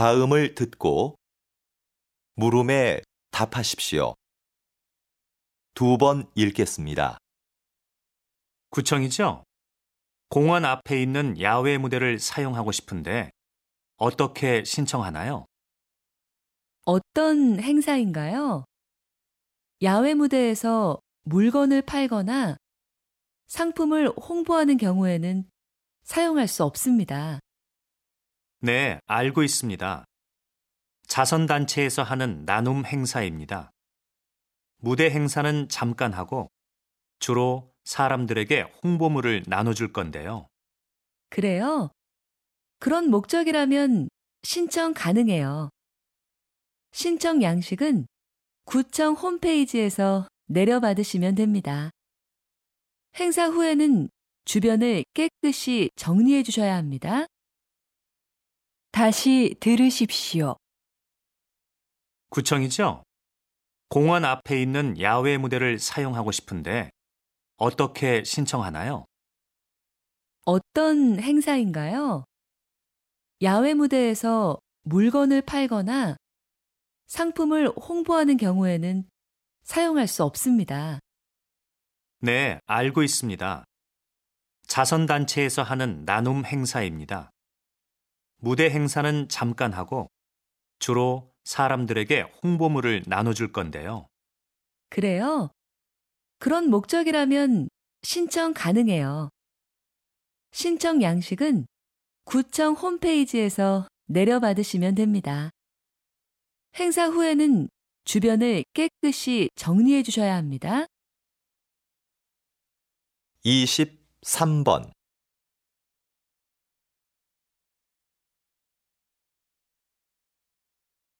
다음을 듣고 물음에 답하십시오. 2번 읽겠습니다. 구청이죠? 공원 앞에 있는 야외 무대를 사용하고 싶은데 어떻게 신청하나요? 어떤 행사인가요? 야외 무대에서 물건을 팔거나 상품을 홍보하는 경우에는 사용할 수 없습니다. 네, 알고 있습니다. 자선단체에서 하는 나눔 행사입니다. 무대 행사는 잠깐 하고 주로 사람들에게 홍보물을 나눠줄 건데요. 그래요? 그런 목적이라면 신청 가능해요. 신청 양식은 구청 홈페이지에서 내려받으시면 됩니다. 행사 후에는 주변을 깨끗이 정리해 주셔야 합니다. 다시 들으십시오. 구청이죠? 공원 앞에 있는 야외 무대를 사용하고 싶은데 어떻게 신청하나요? 어떤 행사인가요? 야외 무대에서 물건을 팔거나 상품을 홍보하는 경우에는 사용할 수 없습니다. 네, 알고 있습니다. 자선단체에서 하는 나눔 행사입니다. 무대 행사는 잠깐 하고 주로 사람들에게 홍보물을 나눠줄 건데요. 그래요? 그런 목적이라면 신청 가능해요. 신청 양식은 구청 홈페이지에서 내려받으시면 됩니다. 행사 후에는 주변을 깨끗이 정리해 주셔야 합니다. 23번